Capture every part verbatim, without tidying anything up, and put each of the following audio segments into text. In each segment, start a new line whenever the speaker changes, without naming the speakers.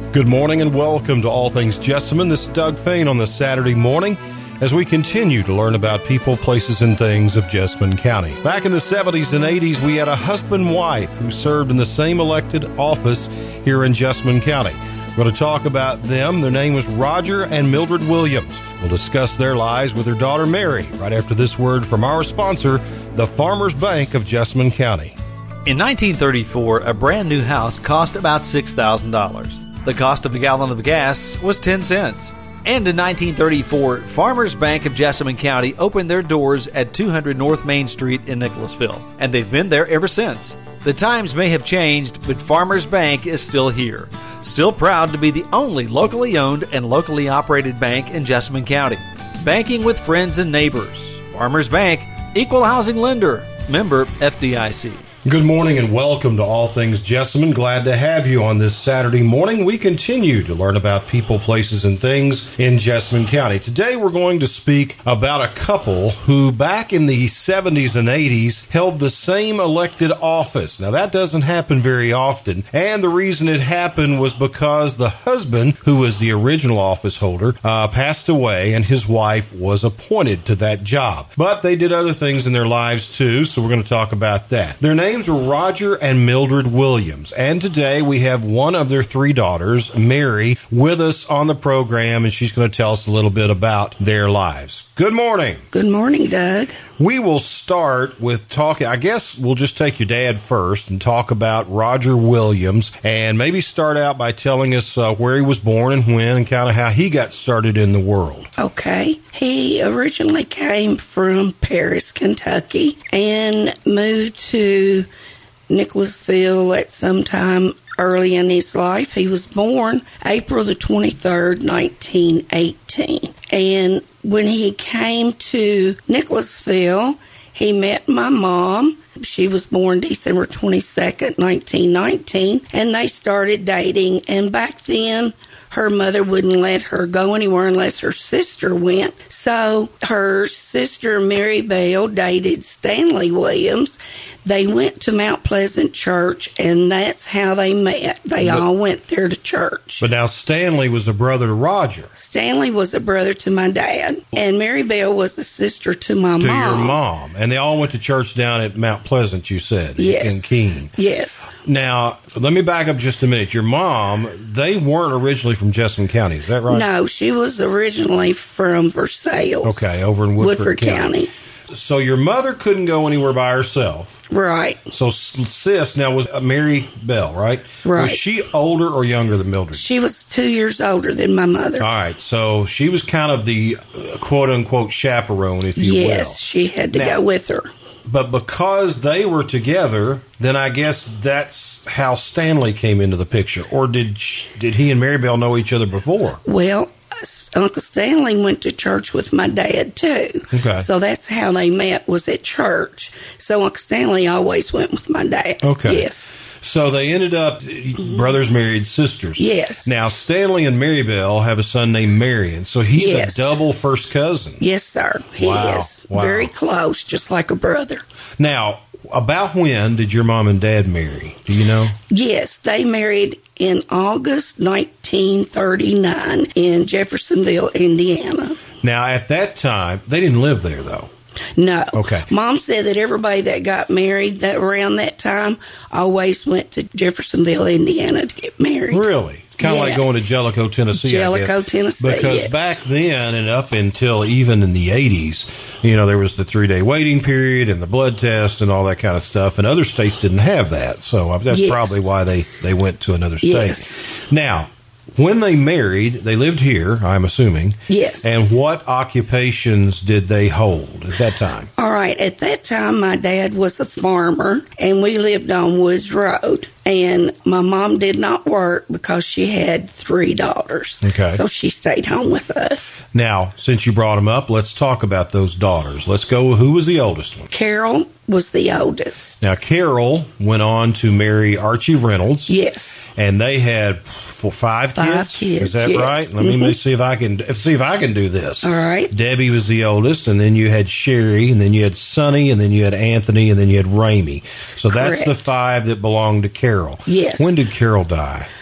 Good morning and welcome to All Things Jessamine. This is Doug Fain on this Saturday morning as we continue to learn about people, places, and things of Jessamine County. Back in the seventies and eighties, we had a husband-wife who served in the same elected office here in Jessamine County. We're going to talk about them. Their name was Roger and Mildred Williams. We'll discuss their lives with their daughter Mary right after this word from our sponsor, the Farmers Bank of Jessamine County.
In nineteen thirty-four, a brand new house cost about six thousand dollars. The cost of a gallon of gas was ten cents. And in nineteen thirty-four, Farmers Bank of Jessamine County opened their doors at two hundred North Main Street in Nicholasville, and they've been there ever since. The times may have changed, but Farmers Bank is still here. Still proud to be the only locally owned and locally operated bank in Jessamine County. Banking with friends and neighbors. Farmers Bank, equal housing lender, member F D I C.
Good morning and welcome to All Things Jessamine. Glad to have you on this Saturday morning. We continue to learn about people, places, and things in Jessamine County. Today we're going to speak about a couple who back in the seventies and eighties held the same elected office. Now that doesn't happen very often, and the reason it happened was because the husband, who was the original office holder, uh, passed away and his wife was appointed to that job. But they did other things in their lives too, so we're going to talk about that. Their name names were Roger and Mildred Williams, and today we have one of their three daughters, Mary, with us on the program, and she's going to tell us a little bit about their lives. Good morning.
Good morning, Doug.
We will start with talking, I guess we'll just take your dad first and talk about Roger Williams, and maybe start out by telling us uh, where he was born and when and kind of how he got started in the world.
Okay. He originally came from Paris, Kentucky, and moved to Nicholasville at some time early in his life. He was born April the twenty-third, nineteen eighteen. And when he came to Nicholasville, he met my mom. She was born December twenty-second, nineteen nineteen, and they started dating. And back then, her mother wouldn't let her go anywhere unless her sister went. So her sister, Mary Bell, dated Stanley Williams. They went to Mount Pleasant Church, and that's how they met. They but, all went there to church.
But now Stanley was a brother to Roger.
Stanley was a brother to my dad, and Mary Bell was a sister to my
to
mom.
To your mom. And they all went to church down at Mount Pleasant, you said,
yes.
in Keene.
Yes.
Now, let me back up just a minute. Your mom, they weren't originally from Jessamine County, is that right?
No, she was originally from Versailles.
Okay, over in Woodford,
Woodford
County.
County.
So your mother couldn't go anywhere by herself.
Right.
So sis now was Mary Bell, right?
Right.
Was she older or younger than Mildred?
She was two years older than my mother.
All right. So she was kind of the uh, quote-unquote chaperone, if you
yes,
will.
Yes, she had to
now,
go with her.
But because they were together, then I guess that's how Stanley came into the picture. Or did she, did he and Mary Bell know each other before?
Well, Uncle Stanley went to church with my dad, too.
Okay.
So that's how they met, was at church. So Uncle Stanley always went with my dad.
Okay.
Yes.
So they ended up brothers married sisters.
Yes.
Now, Stanley and Mary Bell have a son named Marion, so he's
yes.
a double first cousin.
Yes, sir. He
wow.
is.
Wow.
Very close, just like a brother.
Now, about when did your mom and dad marry? Do you know?
Yes, they married in August nineteen thirty-nine in Jeffersonville, Indiana.
Now, at that time, they didn't live there, though.
No.
Okay.
Mom said that everybody that got married that around that time always went to Jeffersonville, Indiana to get married.
Really? Kind of
yeah.
like going to Jellicoe, Tennessee,
Jellicoe,
I guess.
Tennessee,
Because
yes.
back then and up until even in the eighties, you know, there was the three-day waiting period and the blood test and all that kind of stuff, and other states didn't have that. So that's
yes.
probably why they, they went to another state.
Yes.
Now, when they married, they lived here, I'm assuming.
Yes.
And what occupations did they hold at that time?
All right. At that time, my dad was a farmer, and we lived on Woods Road. And my mom did not work because she had three daughters.
Okay.
So she stayed home with us.
Now, since you brought them up, let's talk about those daughters. Let's go. Who was the oldest one?
Carol was the oldest.
Now, Carol went on to marry Archie Reynolds.
Yes.
And they had for five,
five
kids.
kids.
Is that
yes.
right? Let
mm-hmm.
me see if I can see if I can do this.
All right.
Debbie was the oldest, and then you had Sherry, and then you had Sonny, and then you had Anthony, and then you had Ramey. So
Correct.
that's the five that belonged to Carol.
Yes.
When did Carol die?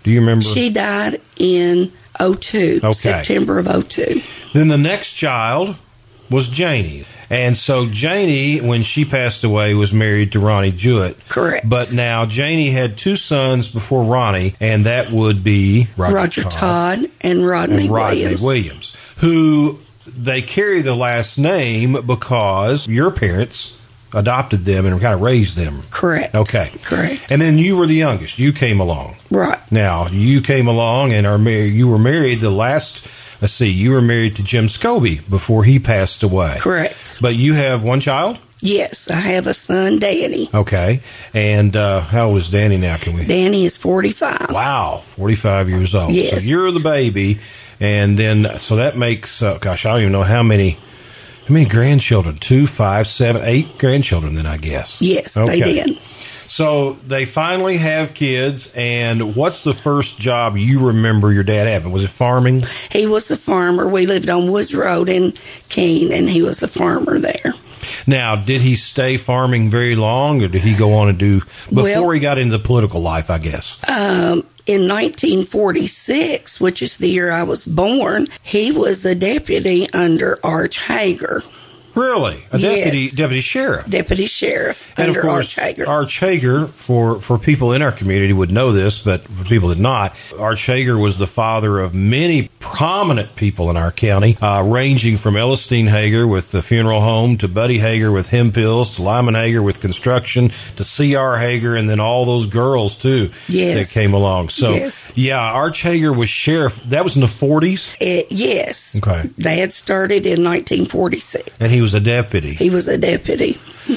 Do you remember?
She died in oh two,
Okay.
September of oh two.
Then the next child was Janie. And so Janie, when she passed away, was married to Ronnie Jewett.
Correct.
But now Janie had two sons before Ronnie, and that would be Roger,
Roger
Todd,
Todd and Rodney,
and Rodney
Williams.
Williams, who they carry the last name because your parents adopted them and kind of raised them.
Correct.
Okay.
Correct.
And then you were the youngest. You came along.
Right.
Now, you came along and are married. You were married the last, let's see, you were married to Jim Scobie before he passed away.
Correct.
But you have one child?
Yes, I have a son, Danny.
Okay. And uh, how old is Danny now? Can we?
Danny is forty-five.
Wow, forty-five years old.
Yes.
So you're the baby. And then, so that makes, uh, gosh, I don't even know how many, how many grandchildren? Two, five, seven, eight grandchildren then, I guess.
Yes,
Okay.
they did.
So they finally have kids, and what's the first job you remember your dad having? Was it farming?
He was a farmer. We lived on Woods Road in Keene, and he was a farmer there.
Now, did he stay farming very long, or did he go on and do, before
Well-
he got into the political life, I guess?
Um, in nineteen forty-six, which is the year I was born, he was a deputy under Arch Hager,
Really? A deputy
Yes.
deputy sheriff?
deputy sheriff
And of
under
course,
Arch Hager.
Arch Hager, for, for people in our community would know this, but for people that not, Arch Hager was the father of many prominent people in our county, uh, ranging from Elistine Hager with the funeral home to Buddy Hager with Hempills to Lyman Hager with construction to C R Hager, and then all those girls too
Yes.
that came along. So
Yes.
yeah, Arch Hager was sheriff. That was in the forties,
It- yes.
Okay.
They had started in nineteen forty-six.
and he was a deputy.
He was a deputy.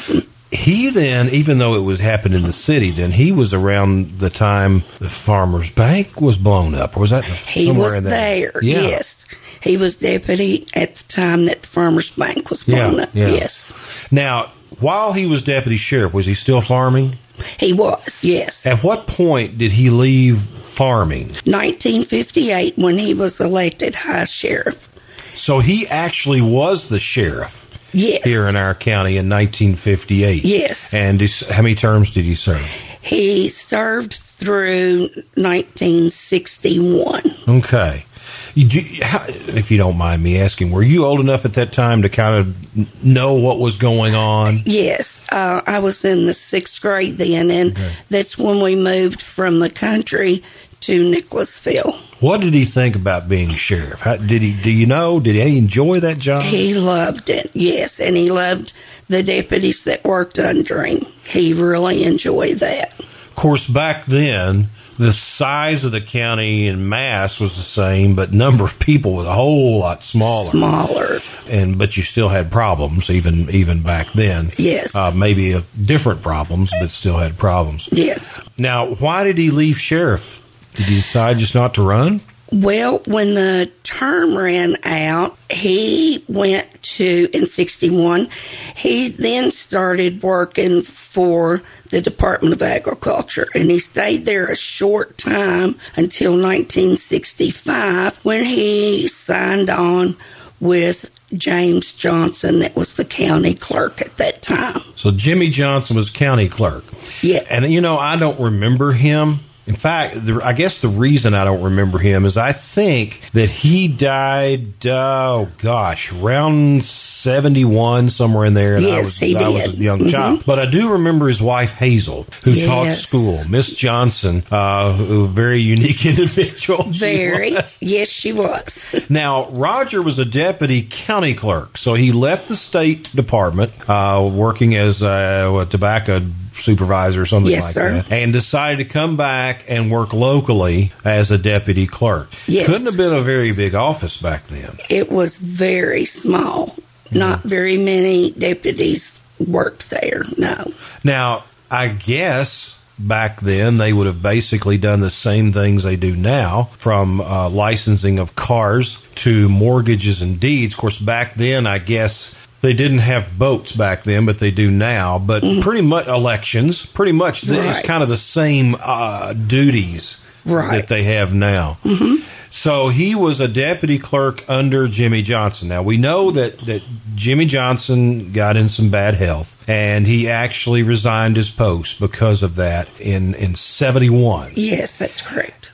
He then, even though it was happened in the city, then he was around the time the Farmers Bank was blown up, or was that
He
somewhere
was
in there?
there,
Yeah.
yes. He was deputy at the time that the Farmers Bank was blown
Yeah,
up,
yeah.
yes.
Now, while he was deputy sheriff, was he still farming?
He was, yes.
At what point did he leave farming?
nineteen fifty-eight, when he was elected high sheriff.
So he actually was the sheriff
Yes.
here in our county in nineteen fifty-eight.
Yes.
And is- how many terms did he serve?
He served through nineteen sixty-one.
Okay. You, do- how, if you don't mind me asking, were you old enough at that time to kind of n- know what was going on?
Yes, uh, I was in the sixth grade then, and that's when we moved from the country to Nicholasville.
What did he think about being sheriff? How, did he? Do you know? Did he enjoy that job?
He loved it, yes, and he loved the deputies that worked under him. He really enjoyed that.
Of course, back then, the size of the county in mass was the same, but number of people was a whole lot smaller.
Smaller,
And but you still had problems, even even back then.
yes,
Uh, maybe uh, different problems, but still had problems.
yes.
Now, why did he leave sheriff? Did he decide just not to run?
Well, when the term ran out, he went to, in sixty-one, he then started working for the Department of Agriculture, and he stayed there a short time until nineteen sixty-five, when he signed on with James Johnson, that was the county clerk at that time.
So Jimmy Johnson was county clerk.
Yeah.
And, you know, I don't remember him. In fact, the, I guess the reason I don't remember him is I think that he died, uh, oh gosh, around seventy-one, somewhere in there. And I
Yes,
was,
he
I was a
did.
young
Mhm.
child. But I do remember his wife, Hazel, who taught
Yes.
school. Miss Johnson, uh, who a very unique individual. she
Very.
was.
Yes, she was.
Now, Roger was a deputy county clerk, so he left the state department, uh, working as a, a tobacco supervisor or something
Yes,
like
sir.
that, and decided to come back and work locally as a deputy clerk.
Yes.
Couldn't have been a very big office back then.
It was very small. Not very many deputies worked there, no.
Now, I guess back then they would have basically done the same things they do now, from uh, licensing of cars to mortgages and deeds. Of course, back then, I guess they didn't have boats back then, but they do now. But pretty much elections, pretty much th- it's
Right.
kind of the same uh, duties
Right.
that they have now. Mm-hmm. So he was a deputy clerk under Jimmy Johnson. Now, we know that, that Jimmy Johnson got in some bad health, and he actually resigned his post because of that in, in seventy-one.
Yes, that's correct.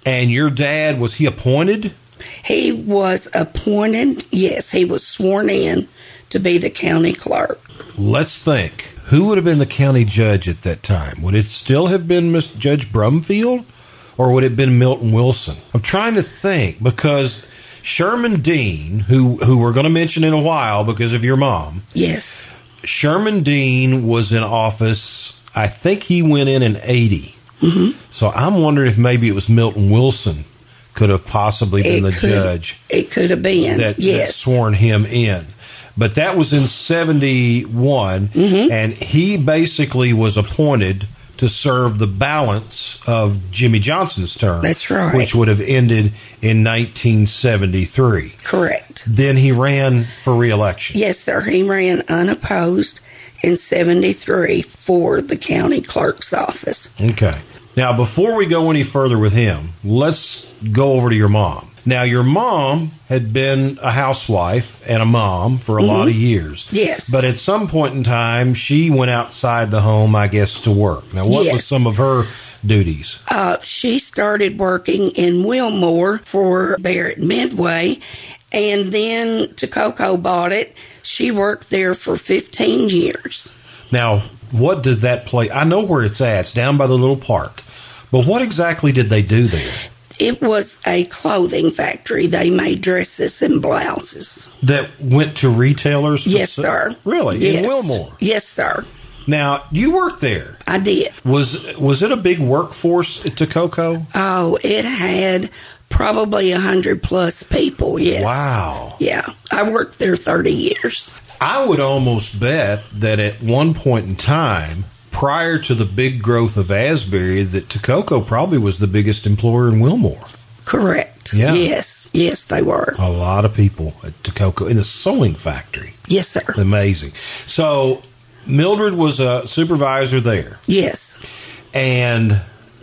And your dad, was he appointed?
He was appointed, yes, he was sworn in to be the county clerk.
Let's think. Who would have been the county judge at that time? Would it still have been Miss Judge Brumfield? Or would it have been Milton Wilson? I'm trying to think, because Sherman Dean, who, who we're going to mention in a while because of your mom.
Yes.
Sherman Dean was in office, I think he went in in eighty. Mm-hmm. So I'm wondering if maybe it was Milton Wilson could have possibly been
it
the
could,
judge.
It could have been,
that,
yes.
that sworn him in. But that was in seventy-one, mm-hmm. and he basically was appointed to serve the balance of Jimmy Johnson's term.
That's right.
Which would have ended in nineteen seventy-three.
Correct.
Then he ran for re-election.
Yes, sir. He ran unopposed in seventy-three for the county clerk's office.
Okay. Now, before we go any further with him, let's go over to your mom. Now, your mom had been a housewife and a mom for a mm-hmm. lot of years.
Yes.
But at some point in time, she went outside the home, I guess, to work. Now, what
yes.
was some of her duties?
Uh, she started working in Wilmore for Barrett Midway, and then Takoko bought it. She worked there for fifteen years.
Now, what did that place? I know where it's at. It's down by the little park. But what exactly did they do there?
It was a clothing factory. They made dresses and blouses.
That went to retailers?
Yes, sir.
Really?
Yes.
In Wilmore?
Yes, sir.
Now, you worked there.
I did.
Was was it a big workforce at Takoko?
Oh, it had probably one hundred plus people, yes.
Wow.
Yeah. I worked there thirty years.
I would almost bet that at one point in time, prior to the big growth of Asbury, that Takoko probably was the biggest employer in Wilmore.
Correct.
Yeah.
Yes. Yes, they were.
A lot of people at Takoko in the sewing factory.
Yes, sir.
Amazing. So Mildred was a supervisor there.
Yes.
And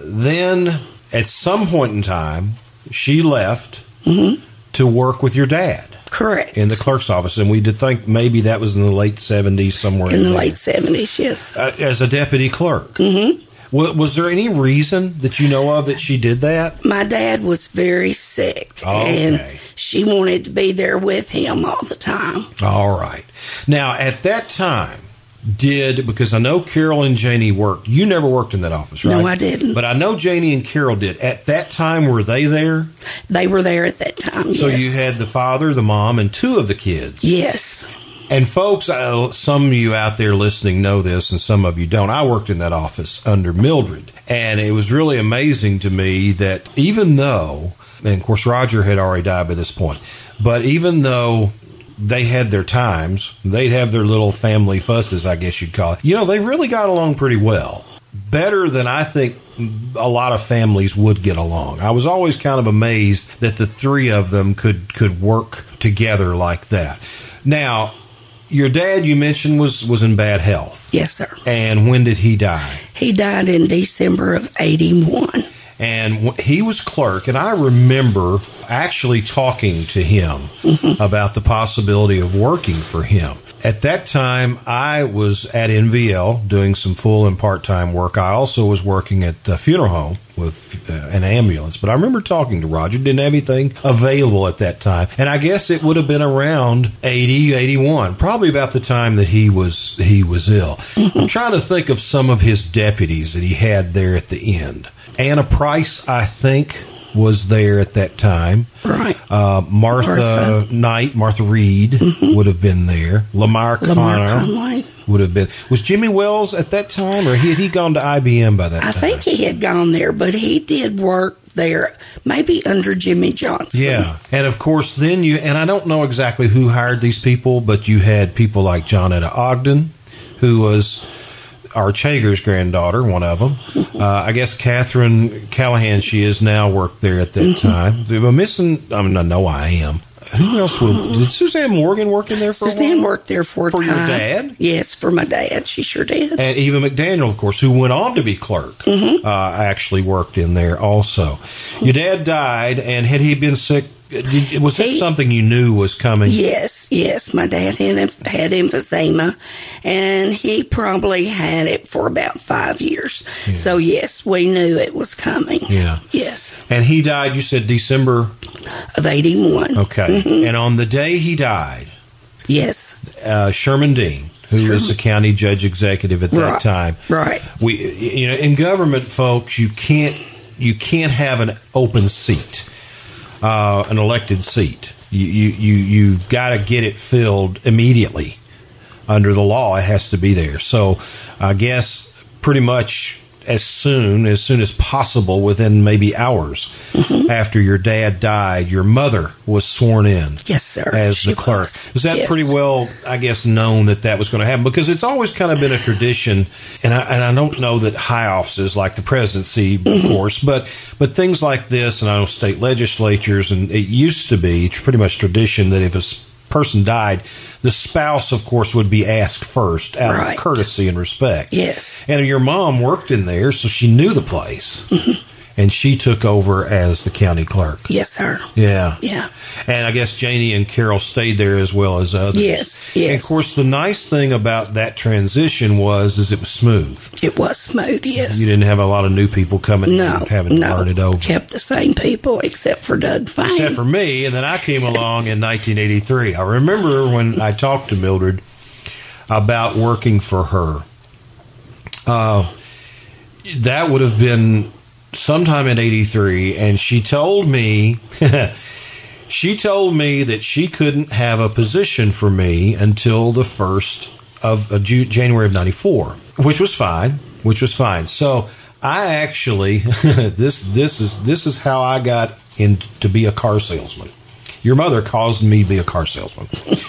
then at some point in time, she left mm-hmm. to work with your dad.
Correct.
In the clerk's office. And we did think maybe that was in the late seventies, somewhere in,
in the
there.
late seventies, yes.
Uh, as a deputy clerk.
Mm-hmm.
Was, was there any reason that you know of that she did that?
My dad was very sick,
oh, okay.
and she wanted to be there with him all the time.
All right. Now, at that time, did, because I know Carol and Janie worked, you never worked in that office, right?
No, I didn't.
But I know Janie and Carol did. At that time, were they there?
They were there at that time,
so
yes.
you had the father, the mom, and two of the kids.
Yes.
And folks, uh, some of you out there listening know this, and some of you don't. I worked in that office under Mildred, and it was really amazing to me that even though, and of course Roger had already died by this point, but even though they had their times, they'd have their little family fusses, I guess you'd call it, you know, they really got along pretty well. Better than I think a lot of families would get along. I was always kind of amazed that the three of them could, could work together like that. Now, your dad, you mentioned, was, was in bad health.
Yes, sir.
And when did he die?
He died in December of eighty-one.
And he was clerk, and I remember actually talking to him mm-hmm. about the possibility of working for him. At that time, I was at N V L doing some full and part-time work. I also was working at the funeral home with uh, an ambulance. But I remember talking to Roger, didn't have anything available at that time. And I guess it would have been around eighty, eighty-one, probably about the time that he was he was ill. Mm-hmm. I'm trying to think of some of his deputies that he had there at the end. Anna Price, I think, was there at that time.
Right.
Uh, Martha, Martha Knight, Martha Reed mm-hmm. would have been there. Lamar,
Lamar
Connor
Conway
would have been. Was Jimmy Wells at that time, or had he gone to I B M by that
I
time?
I think he had gone there, but he did work there, maybe under Jimmy Johnson.
Yeah. And of course, then you, and I don't know exactly who hired these people, but you had people like Johnetta Ogden, who was Arch Hager's granddaughter, one of them. Uh, I guess Catherine Callahan, she is now, worked there at that mm-hmm. time. If I'm missing, I mean, I know I am. Who else would, did Suzanne Morgan work in there for
Suzanne
a while?
worked there for a
for
time.
For your dad?
Yes, for my dad. She sure did.
And Eva McDaniel, of course, who went on to be clerk, mm-hmm. uh, actually worked in there also. Your dad died, and had he been sick Did, was this
He-
something you knew was coming?
Yes, yes. My dad had, had emphysema, and he probably had it for about five years.
Yeah.
So, yes, we knew it was coming.
Yeah.
Yes,
And he died, you said December?
of eighty-one.
Okay.
Mhm.
And on the day he died,
Yes,
uh, Sherman Dean, who
Sherman.
was the county judge executive at that
Right.
time,
right.
we, you know, in government, folks, you can't you can't have an open seat, uh, an elected seat. You you, you you've got to get it filled immediately. Under the law, it has to be there. So, I guess pretty much as soon as soon as possible, within maybe hours
Mm-hmm.
after your dad died, your mother was sworn in.
Yes, sir.
As
She
the clerk.
was.
Was that
Yes.
pretty well, I guess, known that that was going to happen? Because it's always kind of been a tradition, and I, and I don't know that high offices like the presidency, of
Mm-hmm.
course, but but things like this, and I know state legislatures, and it used to be pretty much tradition that if a s- person died, the spouse, of course, would be asked first out
Right.
of courtesy and respect.
Yes.
And your mom worked in there, so she knew the place,
Mm-hmm.
and she took over as the county clerk.
Yes, sir.
Yeah.
Yeah.
And I guess Janie and Carol stayed there as well as others.
Yes, yes.
And of course, the nice thing about that transition was is it was smooth.
It was smooth, yes.
You didn't have a lot of new people coming in
no,
and having to
no.
learn it over.
Kept the same people except for Doug Fine.
Except for me, and then I came along in nineteen eighty-three. I remember when I talked to Mildred about working for her. Uh, that would have been sometime in eighty-three, and she told me she told me that she couldn't have a position for me until the first of uh, Ju- January of ninety-four, which was fine, which was fine. So I actually this this is this is how I got in to be a car salesman. Your mother caused me to be a car salesman.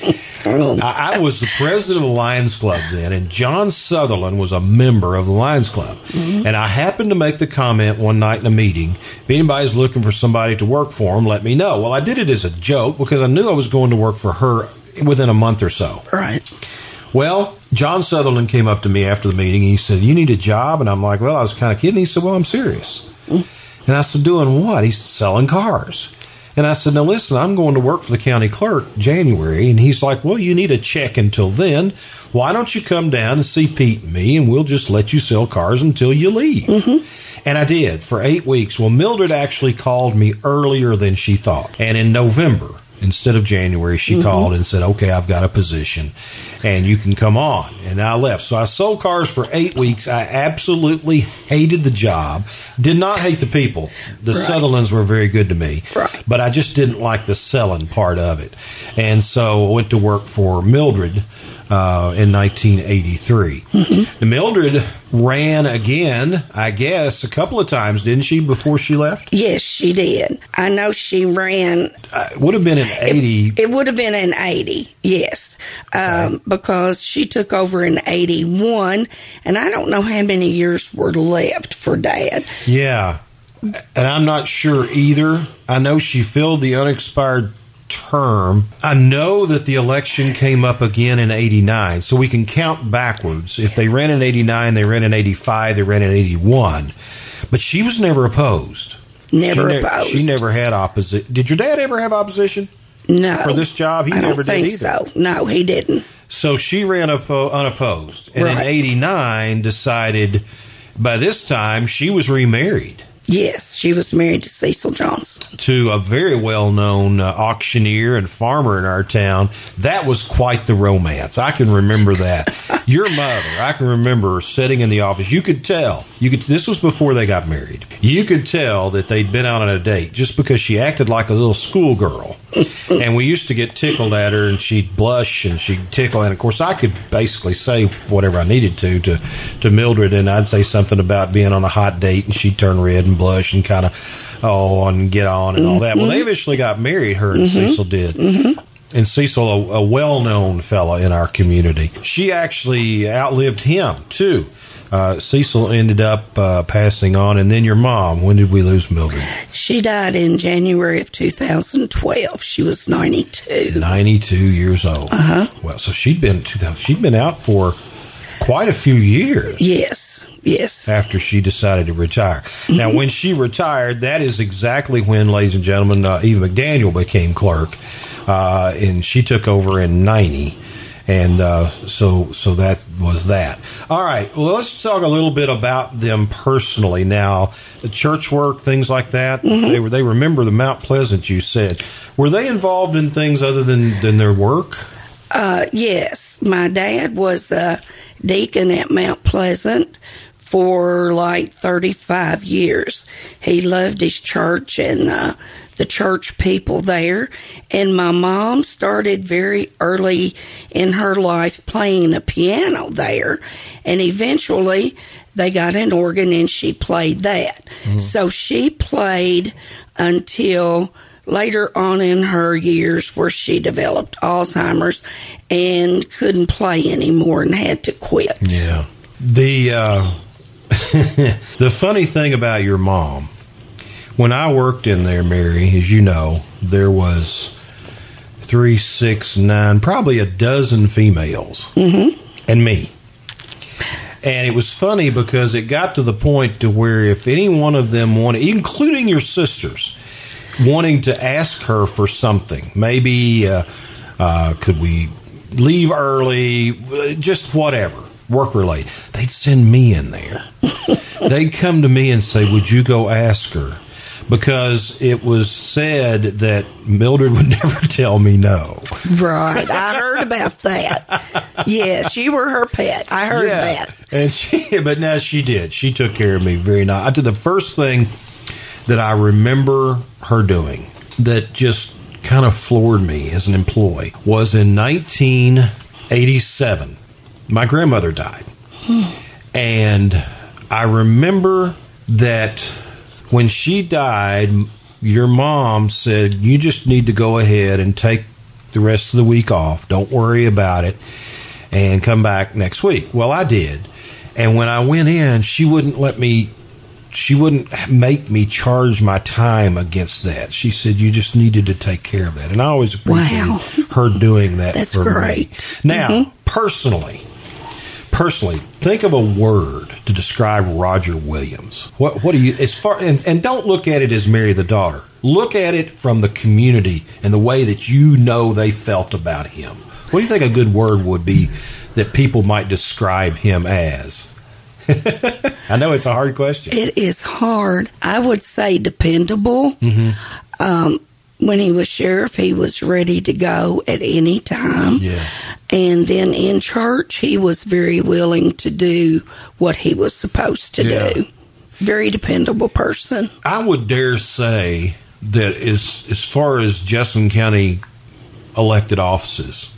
Oh,
I, I was the president of the Lions Club then, and John Sutherland was a member of the Lions Club.
Mm-hmm.
And I happened to make the comment one night in a meeting, if anybody's looking for somebody to work for them, let me know. Well, I did it as a joke because I knew I was going to work for her within a month or so.
right.
Well, John Sutherland came up to me after the meeting. And he said, "You need a job?" And I'm like, "Well, I was kind of kidding." He said, "Well, I'm serious." Mm. And I said, "Doing what?" He said, "Selling cars." And I said, "Now listen, I'm going to work for the county clerk January." And he's like, "Well, you need a check until then. Why don't you come down and see Pete and me, and we'll just let you sell cars until you leave." Mm-hmm. And I did for eight weeks. Well, Mildred actually called me earlier than she thought. And in November, instead of January, she mm-hmm. called and said, "Okay, I've got a position and you can come on." And I left. So I sold cars for eight weeks. I absolutely hated the job. Did not hate the people. The
Right.
Sutherlands were very good to me.
Right.
But I just didn't like the selling part of it. And so I went to work for Mildred uh, in nineteen eighty-three. Mm-hmm. Mildred ran again, I guess, a couple of times, didn't she, before she left?
Yes, she did. I know she ran.
Uh, it would have been in eighty.
It would have been in eighty, yes, um,
Okay.
because she took over in eighty-one, and I don't know how many years were left for Dad.
Yeah. And I'm not sure either. I know she filled the unexpired term. I know that the election came up again in eighty-nine, so we can count backwards. If they ran in eighty-nine, they ran in eighty-five, they ran in eighty-one. But she was never opposed.
Never
she ne-
opposed.
She never had opposition. Did your dad ever have opposition
No.
for this job? He
I
never
don't
did
think
either.
so. No, he didn't.
So she ran oppo- unopposed. And in
Right.
eighty-nine decided by this time she was remarried
Yes, she was married to Cecil Johnson.
to a very well-known uh, auctioneer and farmer in our town. That was quite the romance. I can remember that. Your mother, I can remember her sitting in the office. You could tell. You could. This was before they got married. You could tell that they'd been out on a date just because she acted like a little schoolgirl. And we used to get tickled at her, and she'd blush and she'd tickle. And of course, I could basically say whatever I needed to to to Mildred, and I'd say something about being on a hot date, and she'd turn red and blush and kind of oh and get on and all that. Well, they eventually got married. Her and
Mm-hmm.
Cecil did. Mm-hmm. And Cecil, a, a well-known fella in our community, she actually outlived him too. Uh, Cecil ended up uh, passing on, and then your mom. When did we lose Mildred?
She died in January of two thousand twelve. She was ninety-two.
Ninety-two years old.
Uh-huh.
Well, so she'd been she'd been out for quite a few years.
Yes, yes.
After she decided to retire. Mm-hmm. Now, when she retired, that is exactly when, ladies and gentlemen, uh, Eva McDaniel became clerk, uh, and she took over in ninety. And uh, so so that was that. All right, well, let's talk a little bit about them personally now. The church work, things like that. Mm-hmm. They were they remember the Mount Pleasant, you said. Were they involved in things other than, than their work?
Uh, yes. My dad was a deacon at Mount Pleasant for like thirty-five years. He loved his church and uh, the church people there. And my mom started very early in her life playing the piano there. And eventually they got an organ and she played that. Mm-hmm. So she played until later on in her years where she developed Alzheimer's and couldn't play anymore and had to quit.
Yeah. The, uh, the funny thing about your mom, when I worked in there, Mary, as you know, there was three, six, nine, probably a dozen females, mm-hmm. and me. And it was funny because it got to the point to where if any one of them wanted, including your sisters, wanting to ask her for something, maybe uh, uh, could we leave early, just whatever, work-related, they'd send me in there. They'd come to me and say, would you go ask her? Because it was said that Mildred would never tell me no.
Right. I heard about that. Yes, you were her pet. I heard
yeah.
that.
And she, but now she did. She took care of me very nice. I did the first thing that I remember her doing that just kind of floored me as an employee was in nineteen eighty-seven. My grandmother died. Hmm. And I remember that when she died, your mom said, you just need to go ahead and take the rest of the week off. Don't worry about it and come back next week. Well, I did. And when I went in, she wouldn't let me, she wouldn't make me charge my time against that. She said, you just needed to take care of that. And I always appreciated
wow.
her doing that.
That's
for
great.
Me. Now, mm-hmm. personally, Personally, think of a word to describe Roger Williams. What what do you as far and, and don't look at it as Mary the daughter. Look at it from the community and the way that you know they felt about him. What do you think a good word would be that people might describe him as? I know it's a hard question.
It is hard. I would say dependable. Mm-hmm. Um, when he was sheriff, he was ready to go at any time.
Yeah.
And then in church, he was very willing to do what he was supposed to yeah. do. Very dependable person.
I would dare say that as, as far as Jessamine County elected offices,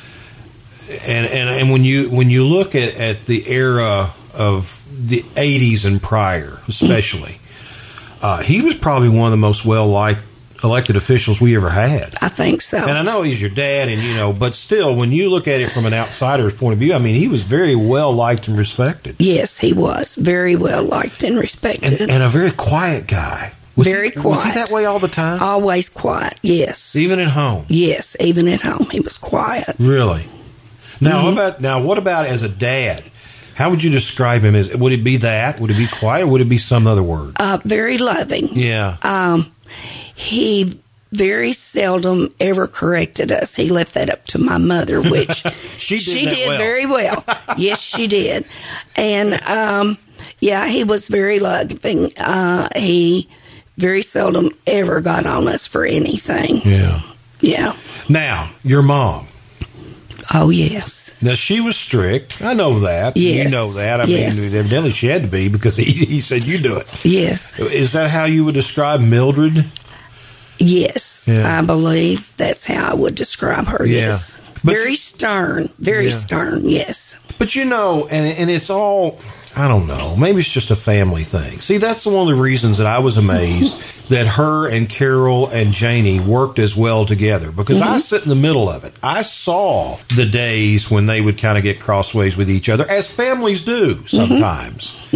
and, and, and when you when you look at, at the era of the eighties and prior, especially, uh, he was probably one of the most well-liked elected officials we ever had.
I think so.
And I know he's your dad, and you know, but still, when you look at it from an outsider's point of view, I mean, he was very well liked and respected.
Yes, he was very well liked and respected,
and, and a very quiet guy. Was
very
he,
quiet.
Was he that way all the time?
Always quiet. Yes.
Even at home.
Yes, even at home, he was quiet.
Really. Now,
Mm-hmm.
what about now? What about as a dad? How would you describe him? As would it be that? Would it be quiet? Or would it be some other word?
Uh, very loving.
Yeah.
Um. He very seldom ever corrected us. He left that up to my mother, which
she did,
she
that
did
well.
very well. Yes, she did. And, um, yeah, he was very loving. Uh, he very seldom ever got on us for anything.
Yeah.
Yeah.
Now, your mom.
Oh, yes.
Now, she was strict. I know that.
Yes.
You know that. I
yes.
mean, evidently she had to be because he, he said, you do it.
Yes.
Is that how you would describe Mildred?
Yes.
Yeah.
I believe that's how I would describe her,
Yeah.
yes.
But
very
you-
stern. Very
Yeah.
stern, yes.
But you know, and and it's all, I don't know, maybe it's just a family thing. See, that's one of the reasons that I was amazed that her and Carol and Janie worked as well together, because mm-hmm. I sit in the middle of it. I saw the days when they would kind of get crossways with each other, as families do sometimes. Mm-hmm.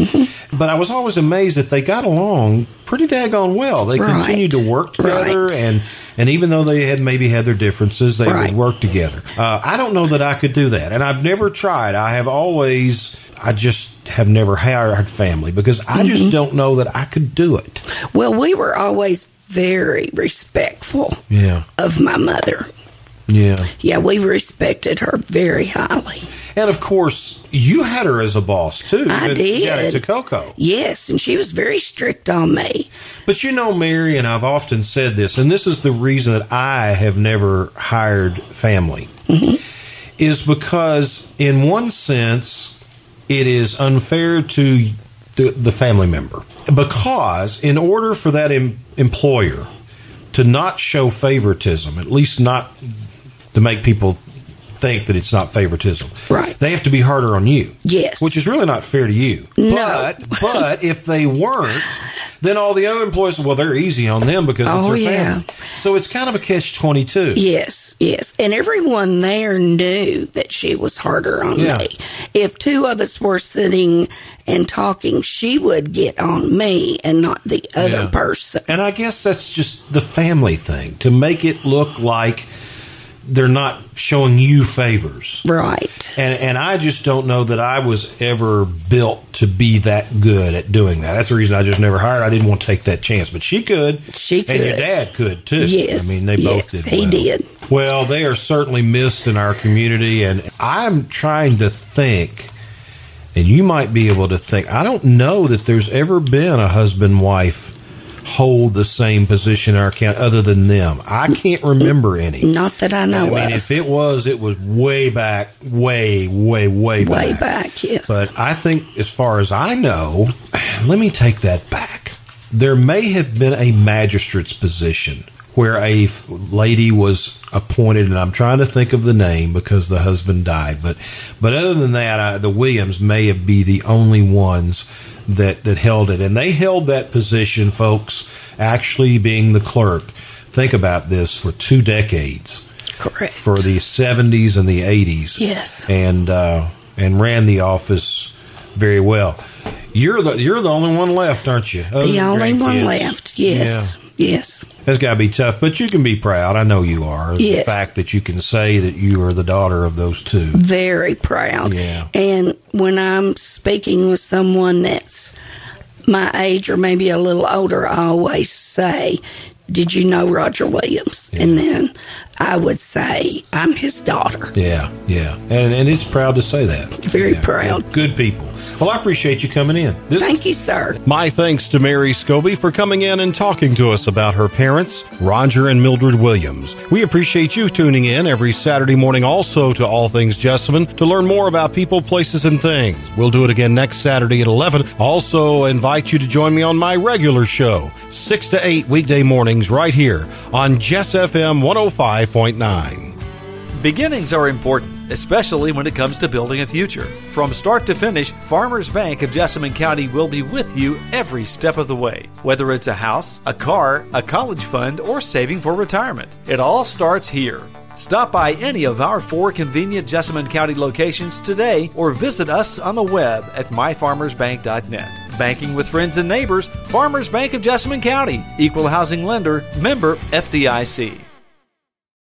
But I was always amazed that they got along pretty daggone well. They
Right.
continued to work together,
Right.
and and even though they had maybe had their differences, they
Right.
would work together. Uh, I don't know that I could do that, and I've never tried. I have always, I just have never hired family because I just
Mm-hmm.
don't know that I could do it.
Well, we were always very respectful
Yeah,
of my mother.
yeah.
Yeah, we respected her very highly.
And of course, you had her as a boss too.
I
at-
did.
Yeah, at Coco.
Yes, and she was very strict on me.
But you know, Mary, and I've often said this, and this is the reason that I have never hired family,
Mm-hmm.
is because in one sense, it is unfair to the, the family member. Because in order for that em- employer to not show favoritism, at least not to make people think that it's not favoritism,
Right.
they have to be harder on you.
Yes.
Which is really not fair to you.
No.
But, but if they weren't, then all the other employees, well, they're easy on them because
Oh,
it's their
yeah.
family. So it's kind of a catch twenty-two.
Yes, yes. And everyone there knew that she was harder on
Yeah.
me. If two of us were sitting and talking, she would get on me and not the other
Yeah.
person.
And I guess that's just the family thing, to make it look like they're not showing you favors.
Right.
And and I just don't know that I was ever built to be that good at doing that. That's the reason I just never hired. I didn't want to take that chance. But she could.
She
And your
could.
dad could, too.
Yes.
I mean, they both
Yes,
did
he
well.
did.
Well, they are certainly missed in our community. And I'm trying to think, and you might be able to think, I don't know that there's ever been a husband-wife hold the same position in our county other than them. I can't remember any.
Not that I know
I mean,
of.
if it was, it was way back, way, way, way back.
Way back, yes.
But I think, as far as I know, let me take that back. There may have been a magistrate's position where a f- lady was appointed, and I'm trying to think of the name because the husband died. But, but other than that, I, the Williams may have be the only ones that that held it, and they held that position, folks, actually being the clerk. Think about this, for two decades,
Correct.
for the seventies and the eighties.
Yes.
and uh, and ran the office very well. You're the you're the only one left, aren't you? Other
The
than
only one
grandkids.
left. Yes. Yes.
That's got to be tough, but you can be proud. I know you are.
Yes.
The fact that you can say that you are the daughter of those two.
Very proud.
Yeah.
And when I'm speaking with someone that's my age or maybe a little older, I always say, "Did you know Roger Williams?"
Yeah.
And then I would say, "I'm his daughter."
Yeah, yeah, and and it's proud to say that.
Very
Yeah.
proud.
Good people. Well, I appreciate you coming in. This-
Thank you, sir.
My thanks to Mary Scobie for coming in and talking to us about her parents, Roger and Mildred Williams. We appreciate you tuning in every Saturday morning also to All Things Jessamine to learn more about people, places, and things. We'll do it again next Saturday at eleven. Also invite you to join me on my regular show, six to eight weekday mornings right here on Jess F M one oh five point nine.
Beginnings are important, especially when it comes to building a future. From start to finish, Farmers Bank of Jessamine County will be with you every step of the way. Whether it's a house, a car, a college fund, or saving for retirement, it all starts here. Stop by any of our four convenient Jessamine County locations today or visit us on the web at my farmers bank dot net. Banking with friends and neighbors, Farmers Bank of Jessamine County. Equal housing lender, member F D I C.